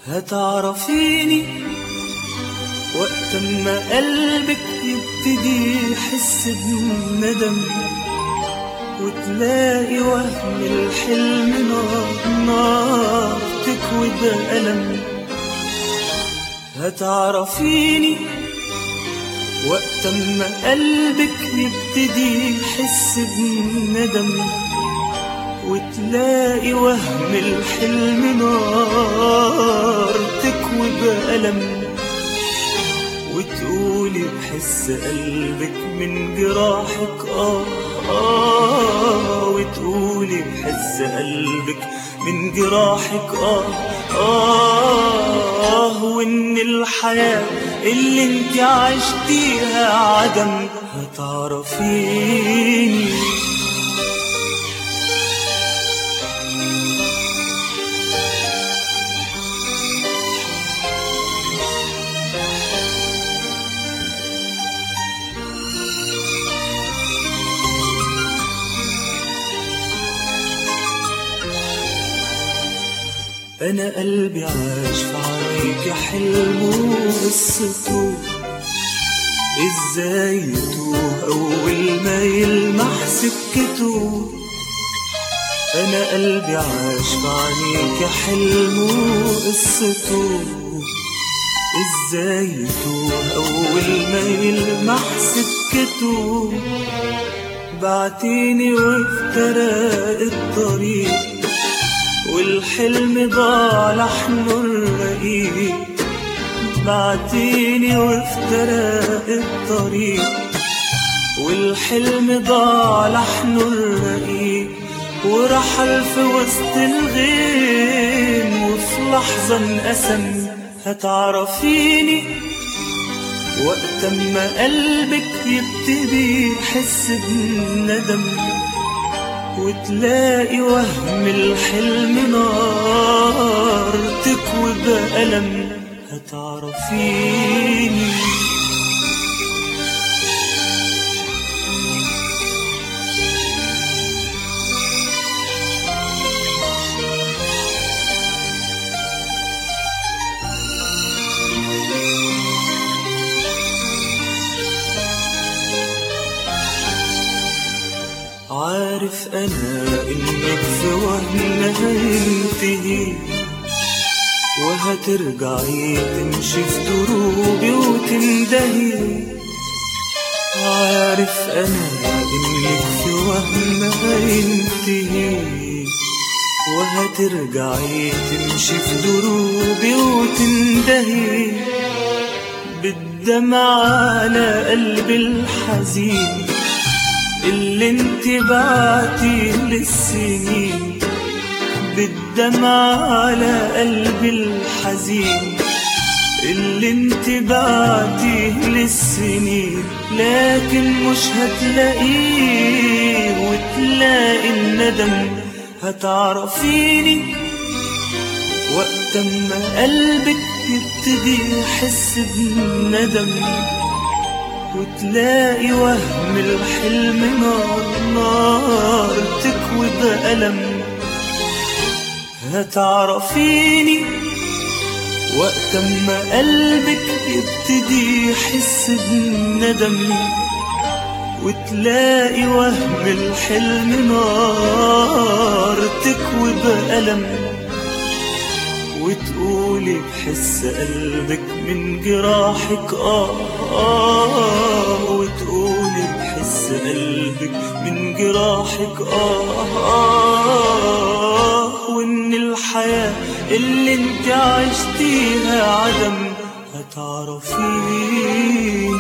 هتعرفيني وقت ما قلبك يبتدي يحس بندم، وتلاقي وهم الحلم نار تكوي بألم. هتعرفيني وقت ما قلبك يبتدي يحس بندم، وتلاقي وهم الحلم نار تكوي بألم، وتقولي بحس قلبك من جراحك وتقولي بحس قلبك من جراحك وإن الحياة اللي انت عشتيها عدم. هتعرفيني أنا قلبي عاش في عينيك حلمه وقصته، إزاي يتوه أول ما يلمح سكته. أنا قلبي عاش في عينيك حلمه وقصته، إزاي يتوه أول ما يلمح سكته. بعتيني وافترق الطريق، والحلم ضاع لحنه الرقيق. بعتيني وافترق الطريق، والحلم ضاع لحنه الرقيق. ورحل في وسط الغيم وفي لحظة انقسم. هتعرفيني وقت ما قلبك يبتدي يحس بندم، وتلاقي وهم الحلم نار تكوي بألم. هتعرفيني عارف أنا إنك في وهم هينتهي، وهترجعي تمشي في دروبي وتندهي. عارف أنا إنك في وهم هينتهي، وهترجعي تمشي في دروبي وتندهي. بالدمع على قلبي الحزين اللي انت بعتيه للسنين. بالدمع على قلبي الحزين اللي انت بعتيه للسنين. لكن مش هتلاقيه وتلاقي الندم. هتعرفيني وقت ما قلبك يبتدي يحس بندم، وتلاقي وهم الحلم نار تكوي بألم. هتعرفيني وقت ما قلبك يبتدي يحس بندم، وتلاقي وهم الحلم نار تكوي بألم، وتقولي بحس قلبك من جراحك وتقولي بحس قلبك من جراحك وإن الحياة اللي انت عشتيها عدم. هتعرفيني